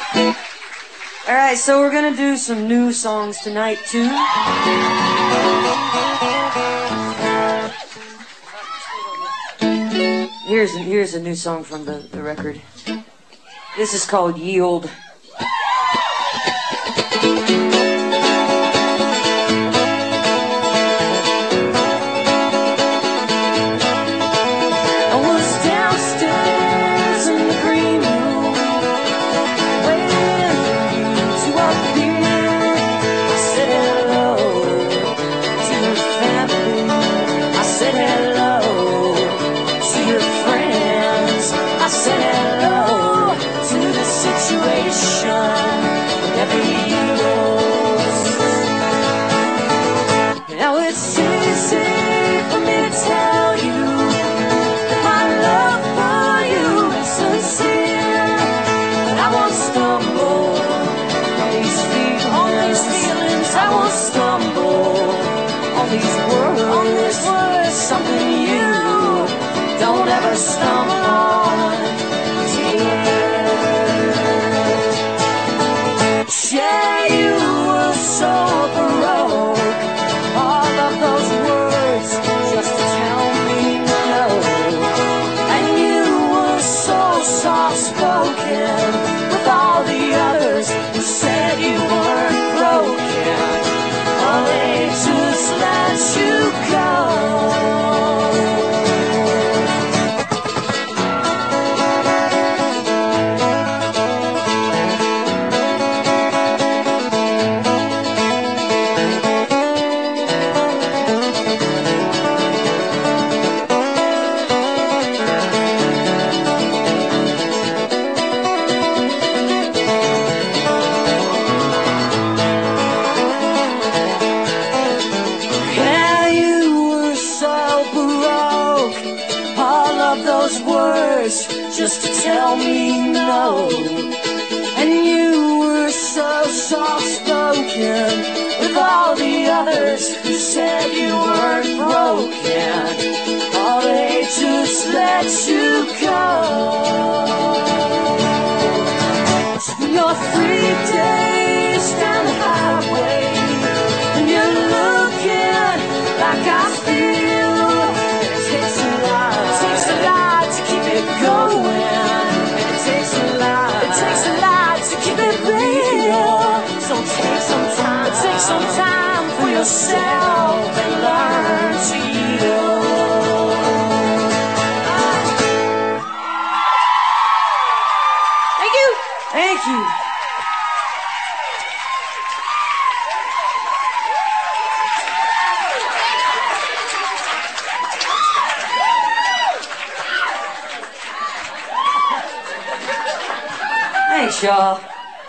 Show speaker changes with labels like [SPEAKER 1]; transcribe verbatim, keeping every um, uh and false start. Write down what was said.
[SPEAKER 1] Alright, so we're gonna do some new songs tonight, too. Here's a, here's a new song from the, the record. This is called Yield.
[SPEAKER 2] Stumble on, yeah, you were so baroque. All of those words just to tell me no. And you were so soft-spoken with all the others who said you weren't broken. Oh, they just let you go. Those words just to tell me no. And you were so soft-spoken with all the others who said you weren't broken. Oh, they just let you go. Your three days down the highway, and you're looking like I feel. It takes a lot, it takes a lot to keep it going. It takes a lot, it takes a lot to keep it real. So take some time, take some time for yourself and learn to yield.
[SPEAKER 1] Thank you. Thank you. Thanks, y'all.